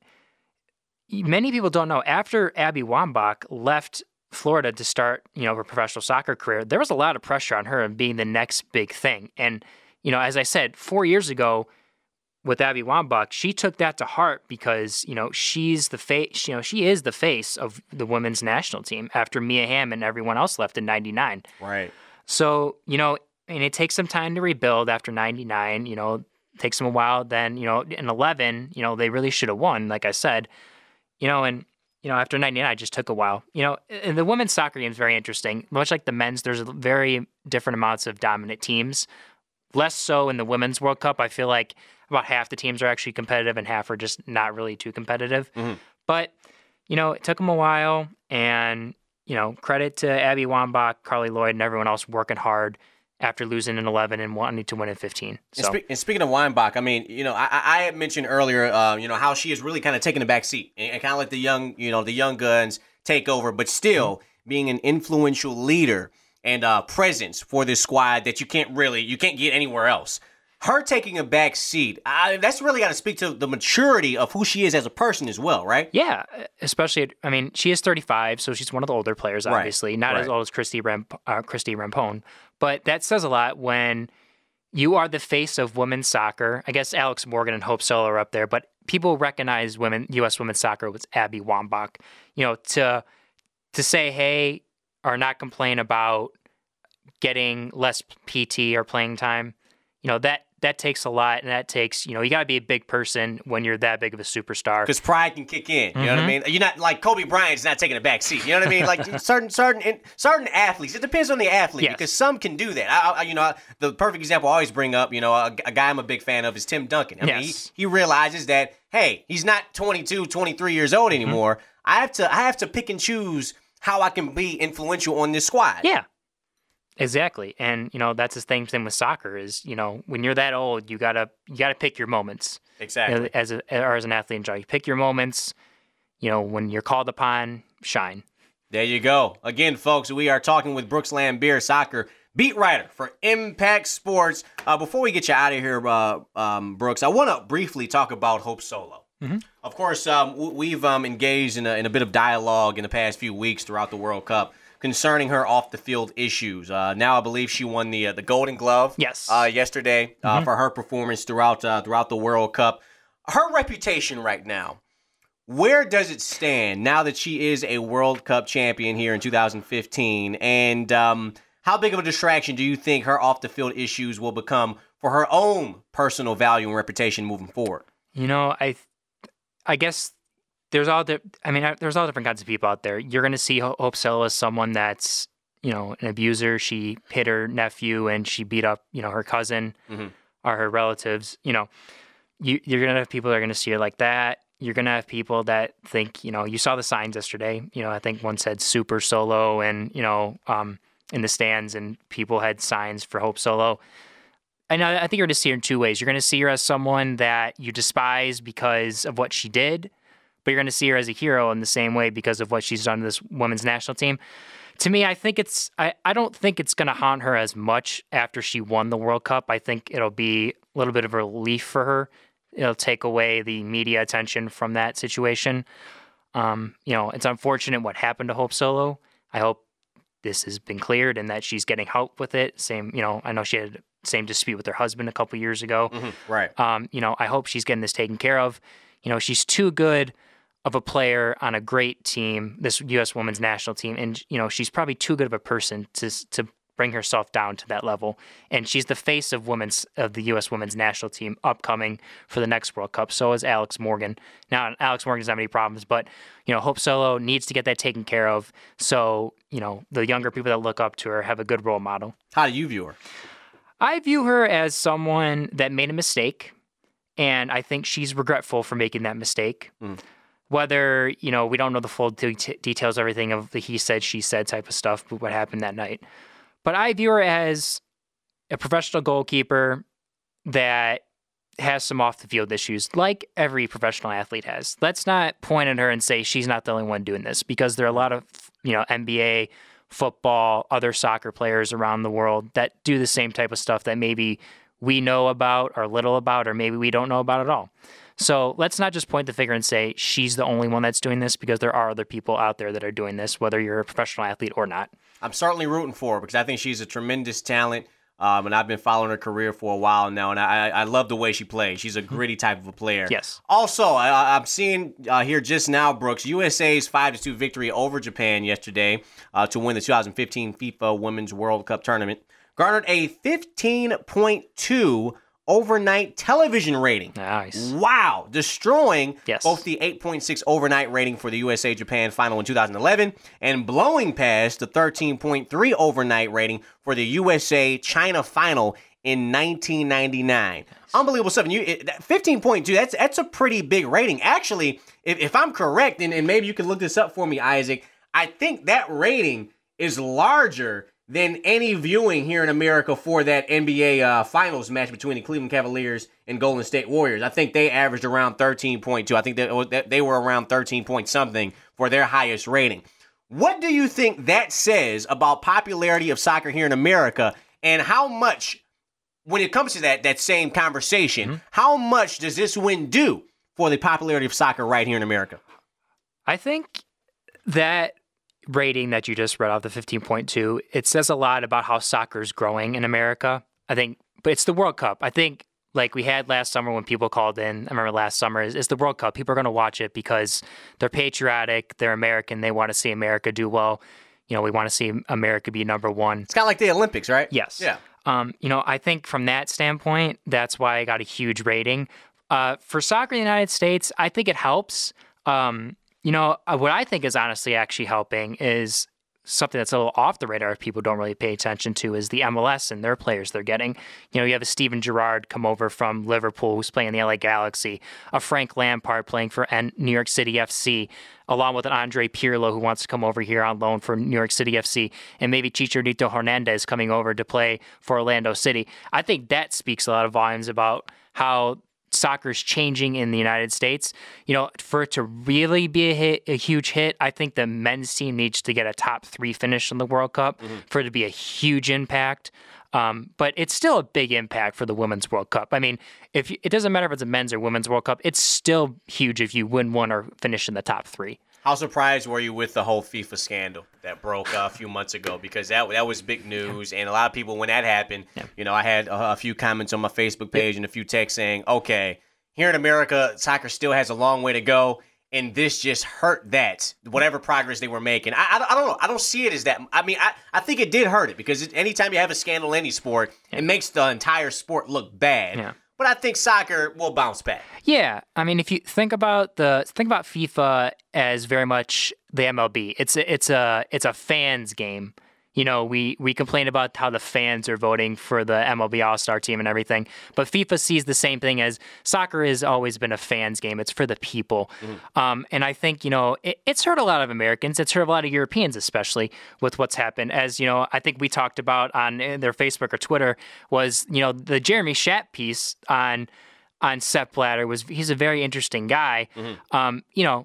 many people don't know, after Abby Wambach left Florida to start, her professional soccer career, there was a lot of pressure on her and being the next big thing. And, as I said, 4 years ago with Abby Wambach, she took that to heart because, she's the face, she is the face of the women's national team after Mia Hamm and everyone else left in 99.
Right. So,
and it takes some time to rebuild after 99, takes them a while. Then, in 11, they really should have won, like I said, and, after 99, it just took a while. And the women's soccer game is very interesting. Much like the men's, there's very different amounts of dominant teams. Less so in the Women's World Cup. I feel like about half the teams are actually competitive and half are just not really too competitive. Mm-hmm. But, it took them a while. And, credit to Abby Wambach, Carly Lloyd, and everyone else working hard after losing in 11 and wanting to win in 15. So.
And speaking of Weinbach, I mean, I had mentioned earlier, how she is really kind of taking the back seat and kind of let the young guns take over, but still being an influential leader and presence for this squad that you can't get anywhere else. Her taking a back seat, that's really got to speak to the maturity of who she is as a person as well, right?
Yeah, especially, she is 35, so she's one of the older players, obviously. Not as old as Christy Rampone. But that says a lot when you are the face of women's soccer. I guess Alex Morgan and Hope Solo are up there, but people recognize U.S. women's soccer with Abby Wambach. To say, hey, or not complain about getting less PT or playing time, that takes a lot, and that takes, you got to be a big person when you're that big of a superstar.
Because pride can kick in, you know what I mean? You're not, like, Kobe Bryant's not taking a back seat, you know what I mean? Like, certain athletes, it depends on the athlete, because some can do that. The perfect example I always bring up, a guy I'm a big fan of is Tim Duncan. I mean, he realizes that, hey, he's not 22, 23 years old anymore. I have to pick and choose how I can be influential on this squad.
Yeah. Exactly. And, that's the same thing with soccer is, when you're that old, you gotta pick your moments.
Exactly.
As an athlete in general. You pick your moments, when you're called upon, shine.
There you go. Again, folks, we are talking with Brooks Lambier, soccer beat writer for Impact Sports. Before we get you out of here, Brooks, I want to briefly talk about Hope Solo. Mm-hmm. Of course, we've engaged in a bit of dialogue in the past few weeks throughout the World Cup concerning her off-the-field issues. Now I believe she won the Golden Glove yesterday for her performance throughout the World Cup. Her reputation right now, where does it stand now that she is a World Cup champion here in 2015? And how big of a distraction do you think her off-the-field issues will become for her own personal value and reputation moving forward?
I guess there's all different kinds of people out there. You're going to see Hope Solo as someone that's, an abuser. She hit her nephew and she beat up, her cousin or her relatives. You're going to have people that are going to see her like that. you're going to have people that think, you saw the signs yesterday. I think one said Super Solo and, in the stands, and people had signs for Hope Solo. And I think you're going to see her in two ways. You're going to see her as someone that you despise because of what she did, but you're going to see her as a hero in the same way because of what she's done to this women's national team. To me, I don't think it's going to haunt her as much after she won the World Cup. I think it'll be a little bit of a relief for her. It'll take away the media attention from that situation. It's unfortunate what happened to Hope Solo. I hope this has been cleared and that she's getting help with it. Same, I know she had the same dispute with her husband a couple years ago.
Mm-hmm. Right.
I hope she's getting this taken care of. She's too good of a player on a great team, this U.S. women's national team, and she's probably too good of a person to bring herself down to that level. And she's the face of the U.S. women's national team upcoming for the next World Cup. So is Alex Morgan. Now, Alex Morgan doesn't have any problems, but Hope Solo needs to get that taken care of. So the younger people that look up to her have a good role model.
How do you view her?
I view her as someone that made a mistake, and I think she's regretful for making that mistake. Whether, we don't know the full details of everything of the he said, she said type of stuff, but what happened that night. But I view her as a professional goalkeeper that has some off-the-field issues, like every professional athlete has. Let's not point at her and say she's not the only one doing this, because there are a lot of, NBA, football, other soccer players around the world that do the same type of stuff that maybe we know about or little about, or maybe we don't know about at all. So let's not just point the finger and say she's the only one that's doing this, because there are other people out there that are doing this, whether you're a professional athlete or not. I'm
certainly rooting for her because I think she's a tremendous talent, and I've been following her career for a while now, and I love the way she plays. She's a gritty type of a player.
Yes.
Also, I'm seeing here just now, Brooks, USA's 5-2 victory over Japan yesterday to win the 2015 FIFA Women's World Cup tournament garnered a 15.2 overnight television rating.
Nice.
Wow. Destroying both the 8.6 overnight rating for the USA-Japan final in 2011 and blowing past the 13.3 overnight rating for the USA-China final in 1999. Unbelievable stuff. And 15.2, that's a pretty big rating. Actually, if I'm correct, and maybe you can look this up for me, Isaac, I think that rating is larger than any viewing here in America for that NBA Finals match between the Cleveland Cavaliers and Golden State Warriors. I think they averaged around 13.2. I think they were around 13 point something for their highest rating. What do you think that says about popularity of soccer here in America, and how much, when it comes to that same conversation, how much does this win do for the popularity of soccer right here in America?
I think that rating that you just read off, the 15.2, it says a lot about how soccer is growing in America. I think, but it's the World Cup. I think, like we had last summer when people called in, I remember last summer, is the World Cup. People are going to watch it because they're patriotic, they're American, they want to see America do well. We want to see America be number one.
It's kind of like the Olympics, right?
Yes.
Yeah.
I think from that standpoint, that's why I got a huge rating. For soccer in the United States, I think it helps. What I think is honestly actually helping is something that's a little off the radar people don't really pay attention to is the MLS and their players they're getting. You have a Steven Gerrard come over from Liverpool who's playing in the LA Galaxy, a Frank Lampard playing for New York City FC, along with an Andre Pirlo who wants to come over here on loan for New York City FC, and maybe Chicharito Hernandez coming over to play for Orlando City. I think that speaks a lot of volumes about how soccer is changing in the United States. For it to really be a huge hit, I think the men's team needs to get a top 3 finish in the World Cup for it to be a huge impact. But it's still a big impact for the Women's World Cup. I mean, it doesn't matter if it's a men's or women's World Cup, it's still huge if you win one or finish in the top 3.
How surprised were you with the whole FIFA scandal that broke a few months ago? Because that was big news, and a lot of people, when that happened, I had a few comments on my Facebook page and a few texts saying, okay, here in America, soccer still has a long way to go, and this just hurt that, whatever progress they were making. I don't know. I don't see it as that. I mean, I think it did hurt it, because anytime you have a scandal in any sport, it makes the entire sport look bad. Yeah. But I think soccer will bounce back.
Yeah, I mean, if you think about FIFA as very much the MLB, it's a fans game. we complain about how the fans are voting for the MLB All-Star team and everything, but FIFA sees the same thing as soccer has always been a fans game. It's for the people. And I think, it's hurt a lot of Americans. It's hurt a lot of Europeans, especially with what's happened. As, I think we talked about on their Facebook or Twitter was, the Jeremy Schaap piece on Sepp Blatter he's a very interesting guy. And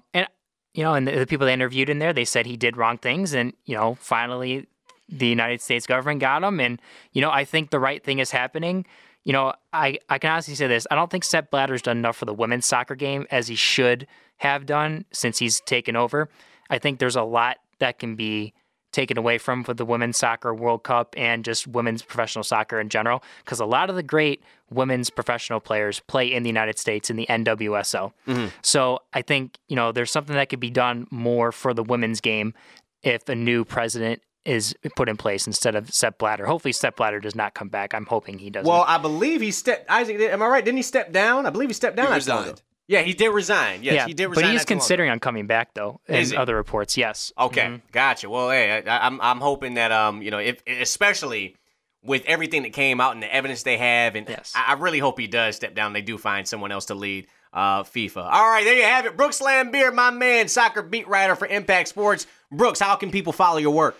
the people they interviewed in there, they said he did wrong things. And, finally, the United States government got him. And, I think the right thing is happening. I can honestly say this. I don't think Sepp Blatter's done enough for the women's soccer game as he should have done since he's taken over. I think there's a lot that can be taken away from for the Women's Soccer World Cup and just women's professional soccer in general, because a lot of the great women's professional players play in the United States in the NWSL. So I think, there's something that could be done more for the women's game if a new president is put in place instead of Sepp Blatter. Hopefully Sepp Blatter does not come back. I'm hoping he doesn't.
Well, I believe he stepped. Isaac, am I right? Didn't he step down? I believe he stepped down.
He resigned.
Yeah, he did resign. Yes, he did resign.
But he's considering on coming back, though,
Is
in
he?
other reports. Yes.
Okay, gotcha. Well, hey, I'm hoping that if especially with everything that came out and the evidence they have, and
Yes.
I really hope he does step down. They do find someone else to lead FIFA. All right, there you have it. Brooks Lambier, my man, soccer beat writer for Impact Sports. Brooks, how can people follow your work?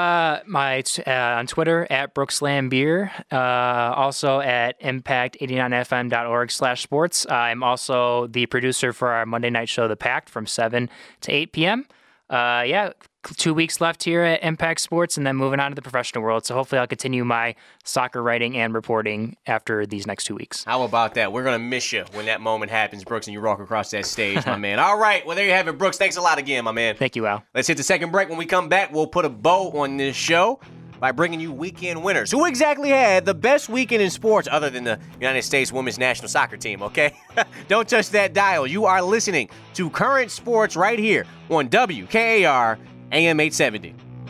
On Twitter at Brooks Lambier, also at impact89fm.org/sports. I'm also the producer for our Monday night show, The Pact, from 7 to 8 p.m. 2 weeks left here at Impact Sports, and then moving on to the professional world. So hopefully I'll continue my soccer writing and reporting after these next 2 weeks.
How about that? We're going to miss you when that moment happens, Brooks, and you walk across that stage, my man. All right, well, there you have it, Brooks. Thanks a lot again, my man.
Thank you, Al.
Let's hit the second break. When we come back, we'll put a bow on this show by bringing you weekend winners. Who exactly had the best weekend in sports other than the United States women's national soccer team, okay? Don't touch that dial. You are listening to Current Sports right here on WKAR AM 870.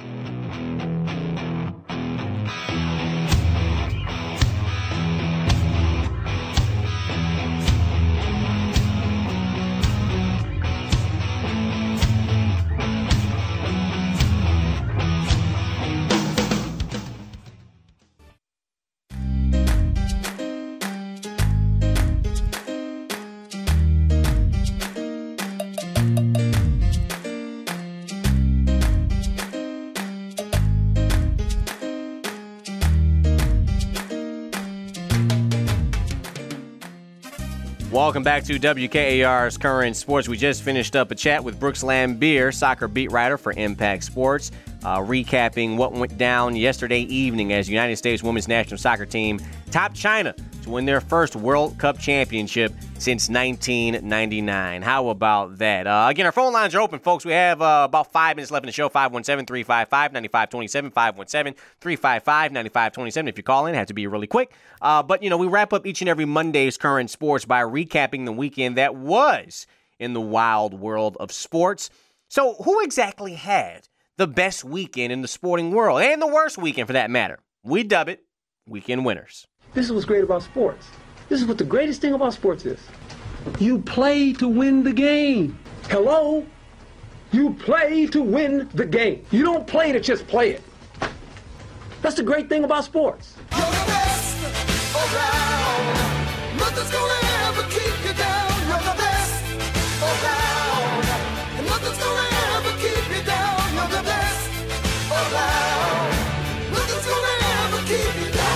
Welcome back to WKAR's Current Sports. We just finished up a chat with Brooks Lambier, soccer beat writer for Impact Sports, recapping what went down yesterday evening as United States women's national soccer team topped China to win their first World Cup championship since 1999. How about that? Again, our phone lines are open, folks. We have about 5 minutes left in the show. 517-355-9527, 517-355-9527. If you call in, it has to be really quick. But we wrap up each and every Monday's Current Sports by recapping the weekend that was in the wild world of sports. So who exactly had the best weekend in the sporting world, and the worst weekend for that matter? We dub it Weekend Winners.
This is what's great about sports. This is what the greatest thing about sports is. You play to win the game. Hello? You play to win the game. You don't play to just play it. That's the great thing about sports.
You're the best around. Nothing's gonna ever keep you down. You're the best around. And nothing's gonna ever keep you down. You're the best around. Nothing's gonna ever keep you down.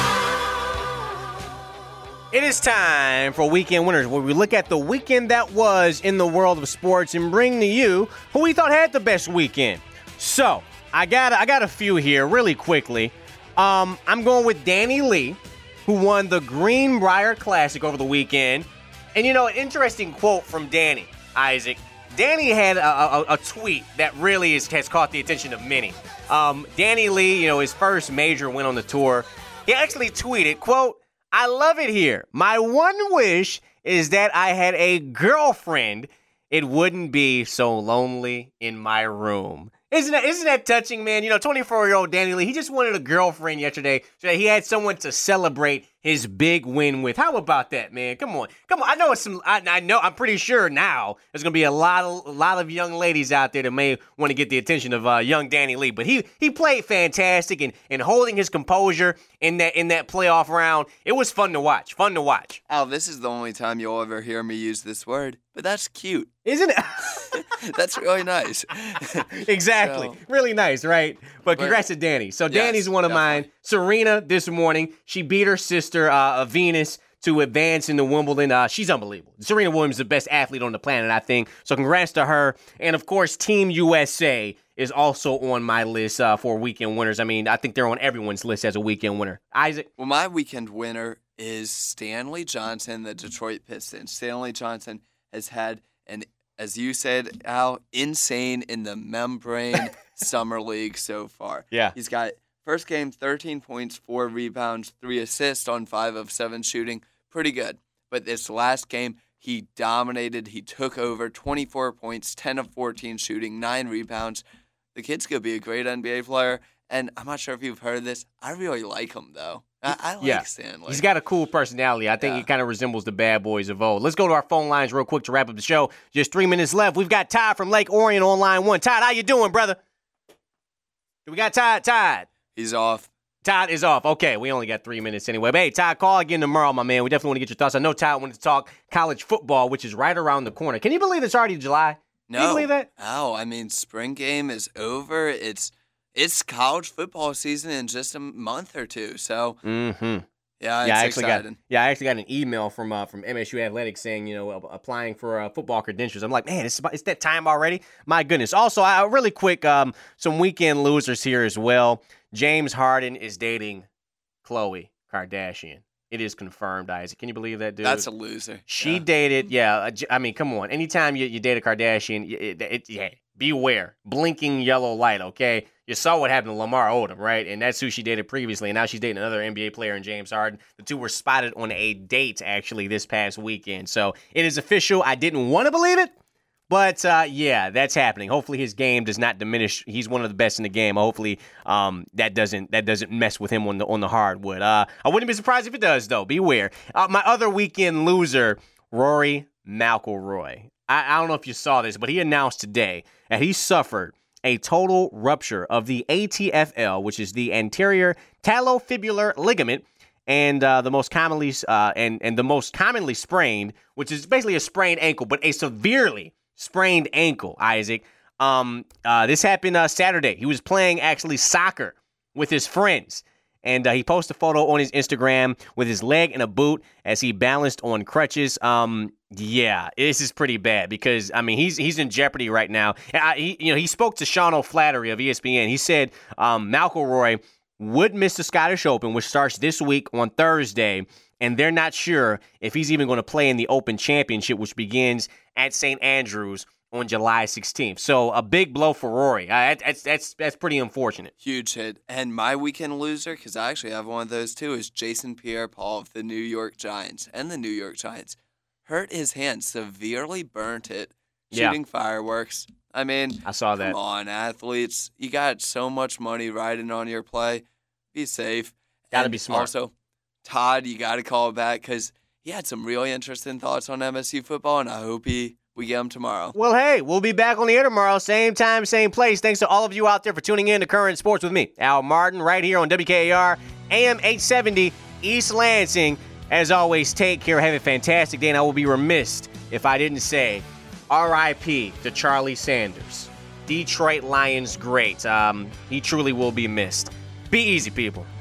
It is time for Weekend Winners, where we look at the weekend that was in the world of sports and bring to you who we thought had the best weekend. So, I got a few here really quickly. I'm going with Danny Lee, who won the Greenbrier Classic over the weekend. And an interesting quote from Danny, Isaac. Danny had a tweet that really has caught the attention of many. Danny Lee, his first major win on the tour, he actually tweeted, quote, "I love it here. My one wish is that I had a girlfriend. It wouldn't be so lonely in my room." Isn't that touching, man? 24-year-old Danny Lee, he just wanted a girlfriend yesterday so that he had someone to celebrate his big win with. How about that, man? Come on. I know I'm pretty sure now there's going to be a lot of young ladies out there that may want to get the attention of young Danny Lee, but he played fantastic and holding his composure in that playoff round. It was fun to watch.
Al, this is the only time you'll ever hear me use this word, but that's cute.
Isn't it?
That's really nice.
Exactly.
So,
really nice, right? But congrats to Danny. So Danny's one of mine. Serena this morning, she beat her sister Venus to advance into Wimbledon. She's unbelievable. Serena Williams is the best athlete on the planet, I think. So congrats to her. And, of course, Team USA is also on my list for weekend winners. I mean, I think they're on everyone's list as a weekend winner. Isaac?
Well, my weekend winner is Stanley Johnson, the Detroit Pistons. Stanley Johnson has had an, as you said, Al, insane in the membrane summer league so far.
Yeah.
He's got first game 13 points, 4 rebounds, 3 assists on 5 of 7 shooting. Pretty good. But this last game, he dominated. He took over 24 points, 10 of 14 shooting, 9 rebounds. The kid's going to be a great NBA player. And I'm not sure if you've heard of this. I really like him, though. I like Stanley.
He's got a cool personality. I think he kind of resembles the bad boys of old. Let's go to our phone lines real quick to wrap up the show. Just 3 minutes left. We've got Todd from Lake Orion on line 1. Todd, how you doing, brother? We got Todd.
He's off.
Todd is off. Okay, we only got 3 minutes anyway. But hey, Todd, call again tomorrow, my man. We definitely want to get your thoughts. I know Todd wanted to talk college football, which is right around the corner. Can you believe it's already July?
No.
Can you believe that?
Oh, I mean, spring game is over. It's college football season in just a month or two. So, yeah, it's exciting.
I actually got an email from MSU Athletics saying, applying for football credentials. I'm like, man, it's that time already? My goodness. Also, really quick, some weekend losers here as well. James Harden is dating Khloe Kardashian. It is confirmed, Isaac. Can you believe that, dude?
That's a loser.
She dated, I mean, come on. Anytime you date a Kardashian, beware. Blinking yellow light, okay? You saw what happened to Lamar Odom, right? And that's who she dated previously. And now she's dating another NBA player in James Harden. The two were spotted on a date, actually, this past weekend. So it is official. I didn't want to believe it. But, that's happening. Hopefully his game does not diminish. He's one of the best in the game. Hopefully that doesn't mess with him on the hardwood. I wouldn't be surprised if it does, though. Beware. My other weekend loser, Rory McIlroy. I don't know if you saw this, but he announced today that he suffered a total rupture of the ATFL, which is the anterior talofibular ligament, and the most commonly sprained, which is basically a sprained ankle, but a severely sprained ankle, Isaac. This happened Saturday. He was playing actually soccer with his friends, and he posted a photo on his Instagram with his leg in a boot as he balanced on crutches. This is pretty bad because, I mean, he's in jeopardy right now. He spoke to Sean O'Flaherty of ESPN. He said McIlroy would miss the Scottish Open, which starts this week on Thursday, and they're not sure if he's even going to play in the Open Championship, which begins at St. Andrews on July 16th. So a big blow for Rory. That's pretty unfortunate.
Huge hit. And my weekend loser, because I actually have one of those too, is Jason Pierre-Paul of the New York Giants. And the New York Giants hurt his hand, severely burnt it, shooting fireworks. I mean,
I saw that.
Come on, athletes. You got so much money riding on your play. Be safe.
Got to be smart.
Also, Todd, you got to call back because he had some really interesting thoughts on MSU football, and I hope we get him tomorrow.
Well, hey, we'll be back on the air tomorrow, same time, same place. Thanks to all of you out there for tuning in to Current Sports with me, Al Martin, right here on WKAR, AM 870, East Lansing. As always, take care. Have a fantastic day, and I will be remiss if I didn't say R.I.P. to Charlie Sanders, Detroit Lions great. He truly will be missed. Be easy, people.